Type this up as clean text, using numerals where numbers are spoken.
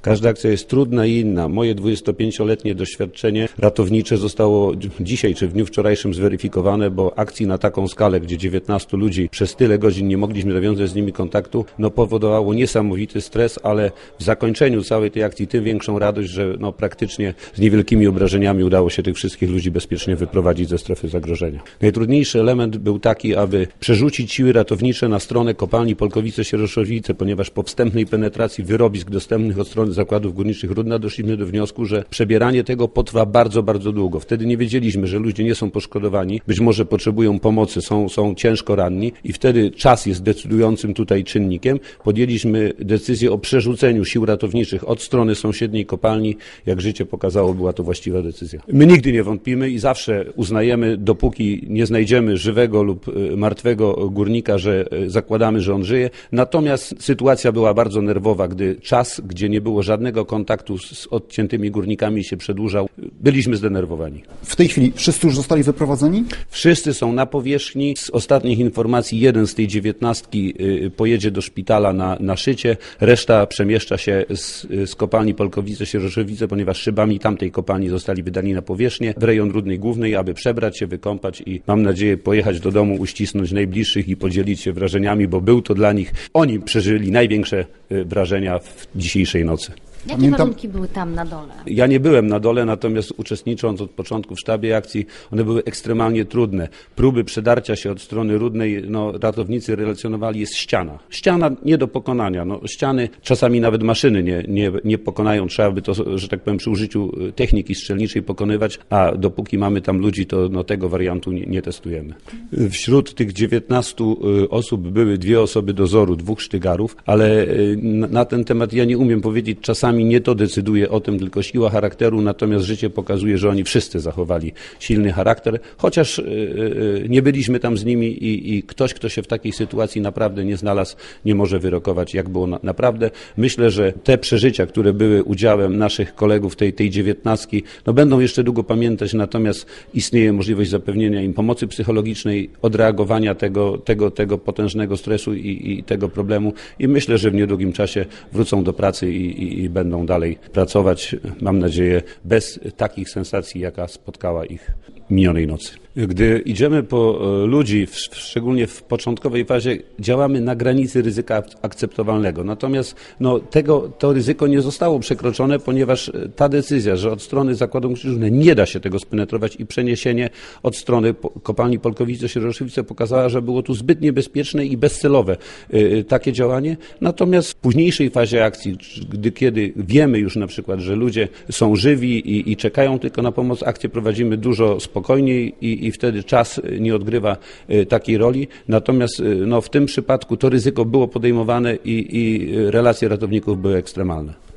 Każda akcja jest trudna i inna. Moje 25-letnie doświadczenie ratownicze zostało dzisiaj czy w dniu wczorajszym zweryfikowane, bo akcji na taką skalę, gdzie 19 ludzi przez tyle godzin nie mogliśmy nawiązać z nimi kontaktu, powodowało niesamowity stres, ale w zakończeniu całej tej akcji tym większą radość, że praktycznie z niewielkimi obrażeniami udało się tych wszystkich ludzi bezpiecznie wyprowadzić ze strefy zagrożenia. Najtrudniejszy element był taki, aby przerzucić siły ratownicze na stronę kopalni Polkowice-Sieroszowice, ponieważ po wstępnej penetracji wyrobisk dostępnych od strony zakładów górniczych Rudna doszliśmy do wniosku, że przebieranie tego potrwa bardzo, bardzo długo. Wtedy nie wiedzieliśmy, że ludzie nie są poszkodowani, być może potrzebują pomocy, są ciężko ranni i wtedy czas jest decydującym tutaj czynnikiem. Podjęliśmy decyzję o przerzuceniu sił ratowniczych od strony sąsiedniej kopalni. Jak życie pokazało, była to właściwa decyzja. My nigdy nie wątpimy i zawsze uznajemy, dopóki nie znajdziemy żywego lub martwego górnika, że zakładamy, że on żyje. Natomiast sytuacja była bardzo nerwowa, gdy czas, gdzie nie było żadnego kontaktu z odciętymi górnikami się przedłużał. Byliśmy zdenerwowani. W tej chwili wszyscy już zostali wyprowadzeni? Wszyscy są na powierzchni. Z ostatnich informacji jeden z tej 19 pojedzie do szpitala na Szycie, reszta przemieszcza się z kopalni Polkowice-Sieroszowice, ponieważ szybami tamtej kopalni zostali wydani na powierzchnię w rejon Rudnej Głównej, aby przebrać się, wykąpać i mam nadzieję pojechać do domu, uścisnąć najbliższych i podzielić się wrażeniami, bo był to dla nich, oni przeżyli największe wrażenia w dzisiejszej nocy. Jakie warunki były tam na dole? Ja nie byłem na dole, natomiast uczestnicząc od początku w sztabie akcji, one były ekstremalnie trudne. Próby przedarcia się od strony Rudnej, ratownicy relacjonowali, jest ściana. Ściana nie do pokonania. Ściany, czasami nawet maszyny nie pokonają. Trzeba by to, że tak powiem, przy użyciu techniki strzelniczej pokonywać, a dopóki mamy tam ludzi, to tego wariantu nie testujemy. Wśród tych 19 osób były 2 osoby dozoru, 2 sztygarów, ale na ten temat ja nie umiem powiedzieć, czasami nie to decyduje o tym, tylko siła charakteru, natomiast życie pokazuje, że oni wszyscy zachowali silny charakter, chociaż nie byliśmy tam z nimi i ktoś, kto się w takiej sytuacji naprawdę nie znalazł, nie może wyrokować, jak było naprawdę. Myślę, że te przeżycia, które były udziałem naszych kolegów tej 19, będą jeszcze długo pamiętać, natomiast istnieje możliwość zapewnienia im pomocy psychologicznej, odreagowania tego potężnego stresu i tego problemu i myślę, że w niedługim czasie wrócą do pracy i będą dalej pracować, mam nadzieję, bez takich sensacji, jaka spotkała ich minionej nocy. Gdy idziemy po ludzi, szczególnie w początkowej fazie, działamy na granicy ryzyka akceptowalnego. Natomiast to ryzyko nie zostało przekroczone, ponieważ ta decyzja, że od strony zakładu górniczego nie da się tego spenetrować i przeniesienie od strony kopalni Polkowice-Sieroszowice pokazała, że było tu zbyt niebezpieczne i bezcelowe takie działanie. Natomiast w późniejszej fazie akcji, kiedy wiemy już na przykład, że ludzie są żywi i czekają tylko na pomoc, akcję prowadzimy dużo spokojniej i wtedy czas nie odgrywa takiej roli. Natomiast w tym przypadku to ryzyko było podejmowane i relacje ratowników były ekstremalne.